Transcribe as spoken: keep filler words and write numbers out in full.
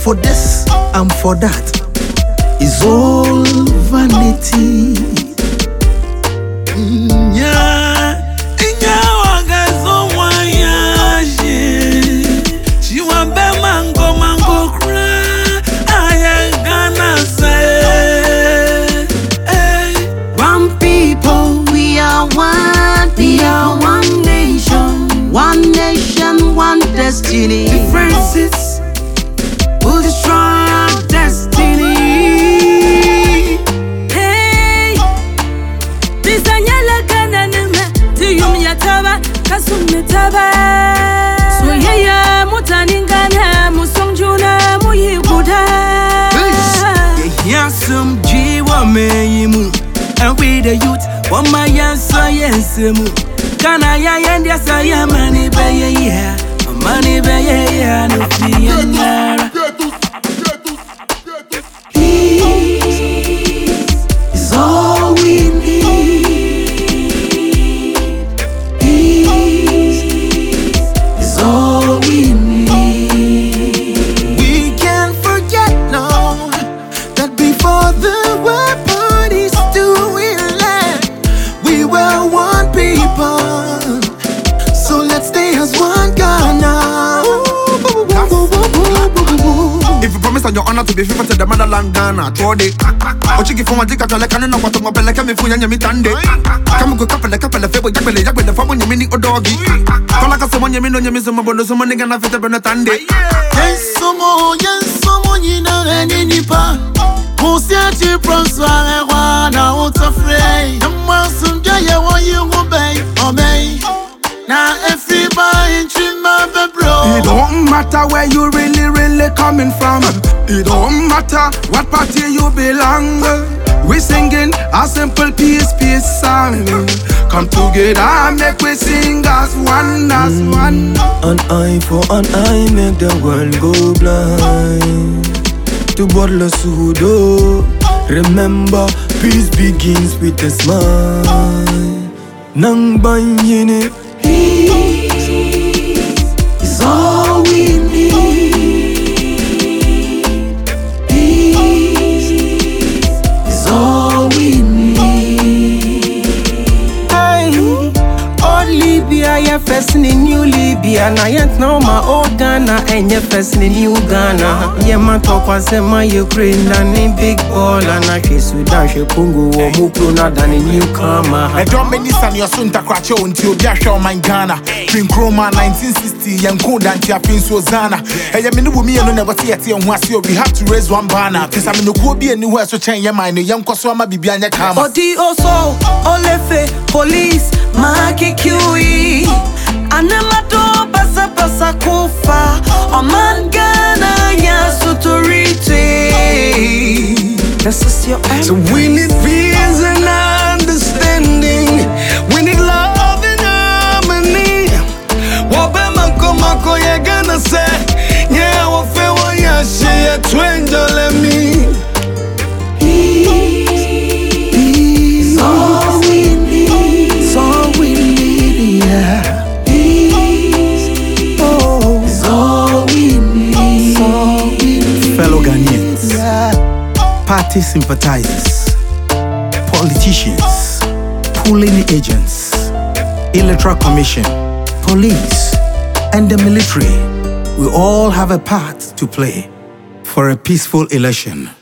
for this, I'm for that. It's all vanity. Yeah, inya wagazo wayashi. She want be mango mango cry. I ain't gonna say. Hey. One people, we are one. We are one nation. One nation, one destiny. Differences will destroy our destiny. Hey, bisanyala kana nime tiyum yataba kasum yataba. So yeah yeah mutaningana musongjuna muyikuda. yeah some jiwa meyimu. And we the youth, one my answer yes mu. Kana ya yendia sa ya mani be yeah, mani be yeah no fear. Peace is all we need. Peace is all we need. We can't forget now that before the world parties to land, we were one people. So let's stay as one Ghana. If you promise on your honor to be faithful to the motherland Ghana, Tode. Ochiki for my dick at the cannon of what my belly can be full and you tande. Come go couple a couple of people, Jack with the phone when you mean or doggy. Call like someone you mean on your miss some bonus, someone gonna fit up in a tande. Yes, someone, yes, someone you know, and any part. Most yet you prosper, and one out of frame. The most day you obey, obey. Now everybody in my bro. It don't matter where you really, really coming from. It don't matter what party you belong. We singing a simple peace, peace song. Come together and make we sing as one, as one. An eye for an eye, make the world go blind. To bottle sudo. Remember, peace begins with a smile. Nang banyine. Peace is all we need. Peace is all we need. Hey, old Libya, you're first in new Libya. Now you know my old Ghana, and you're first in new Ghana. Yeah, my talk was in my Ukraine, and in big ball, and I she Sudan, she Congo, or Mukuna, than a newcomer. I don't mean this and your son to crash out until you show my Ghana. Pink Roma nineteen sixty, young code and Tiapin Sozana. Hey, I mean, we never see a tea and was we have to raise one banner. Cause I'm in the Kobe anywhere to change your mind. Young Koswama be behind your camera. Odi oso, olefe, police, maki kiwi. Anamato pasa pasa kufa. Oman Ghana ya sutorite. This is your end. So we need peace and understanding. We need love and harmony. Wabema komako ya gonna say. Yeah, wafewa ya share twenjole me. Peace is all we need. It's all we need, yeah. Peace Oh, is all we need. all we need. Fellow Ghanaians, Yeah. party sympathizers, politicians, polling agents, electoral commission, police, and the military, we all have a part to play for a peaceful election.